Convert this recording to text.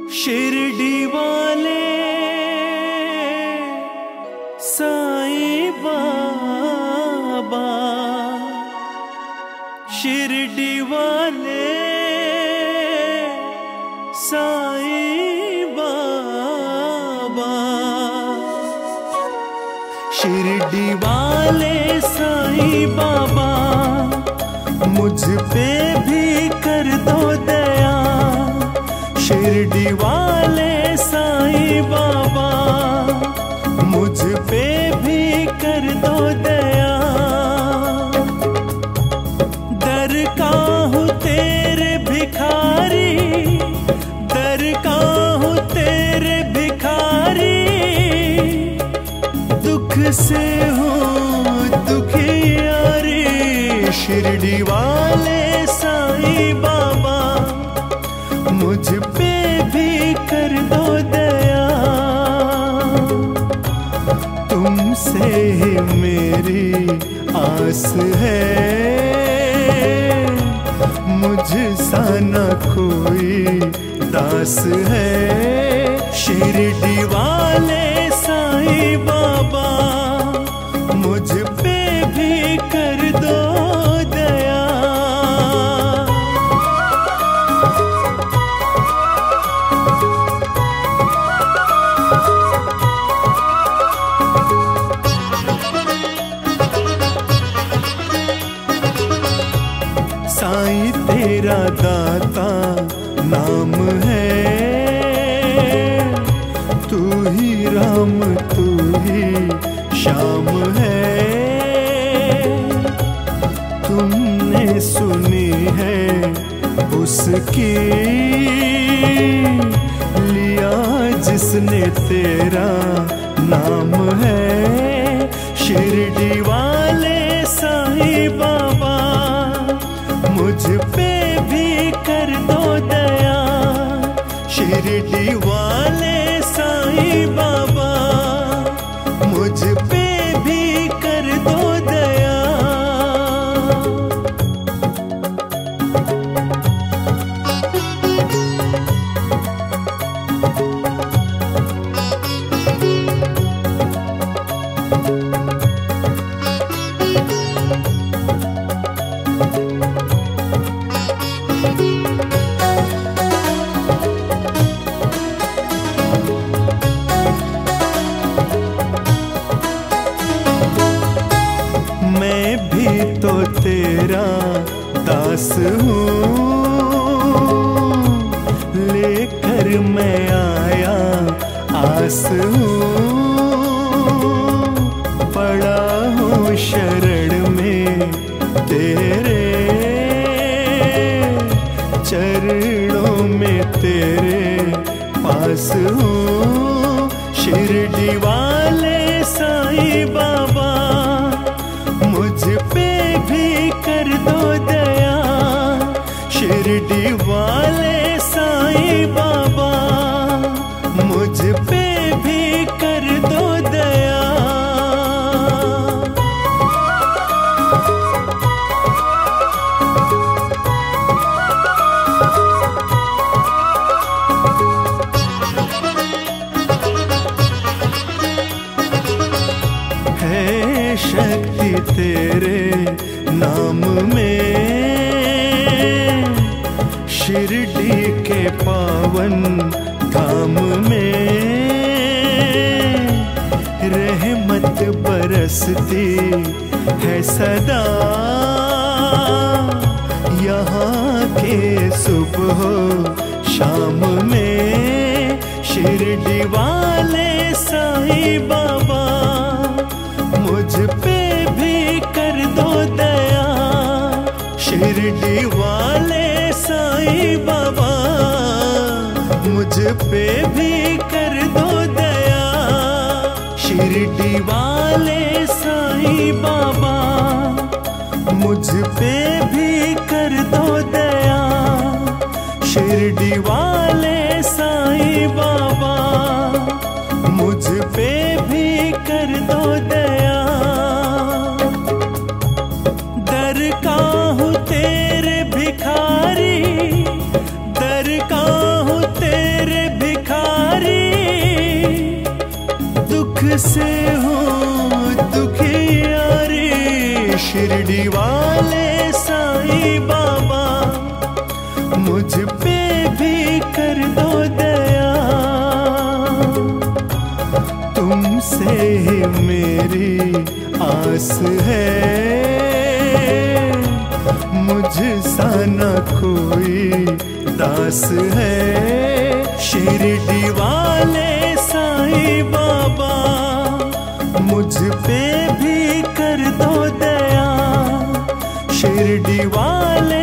शिरडी वाले साईं बाबा, शिरडी वाले साईं बाबा, शिरडी वाले साईं बाबा, मुझ पे भी कर दो दया। शिरडी वाले साईं बाबा, मुझ पे भी कर दो दया। दर का हूँ तेरे भिखारी, दर का हूँ तेरे भिखारी, दुख से हूँ दुखियारी। शिरडी वाले साईं बाबा, मुझ पे भी कर दो दया। तुमसे ही मेरी आस है, मुझसा न कोई दास है। शिरडी वाले साईं बाबा, मुझ पे भी कर दो दया। साईं तेरा दाता नाम है, तू ही राम तू ही श्याम है। तुमने सुनी है उसकी, लिया जिसने तेरा नाम है। शिरडी वाले साईं बाबा, मुझ पे भी कर दो दया। शिरडी वाले साईं बाबा, मुझ पे भी कर दो दया। मैं भी तो तेरा दास हूँ, लेकर मैं आया आस हूँ। पड़ा हूँ शरण में तेरे, चरणों में तेरे पास हूँ। शिरडी वाले साईं बाबा, मुझ पे भी कर दो दया। शिरडी वाले साईं बाबा, मुझ पे भी कर दो दया। है शक्ति तेरे नाम में, शिरडी के पावन धाम में। रहमत बरसती है सदा, यहाँ के सुबह शाम में। शिरडी वाले साईं बाबा, मुझ पे भी कर दो दया। शिरडी वाले साईं बाबा, मुझ पे भी कर दो दया। शिरडी वाले साईं बाबा, मुझ पे भी कर दो दया। शिरडी वाले साईं बाबा, मुझ पे भी कर दो दया। दर का हूँ तेरे भिखारी, दर का हूँ तेरे दिल से हूँ दुखिया रे, शिरडी वाले साईं बाबा मुझ पे भी कर दो दया। तुमसे ही मेरी आस है, मुझ सा न कोई दास है। शिरडी वाले साईं बाबा मुझ पे भी कर दो दया। शिरडी वाले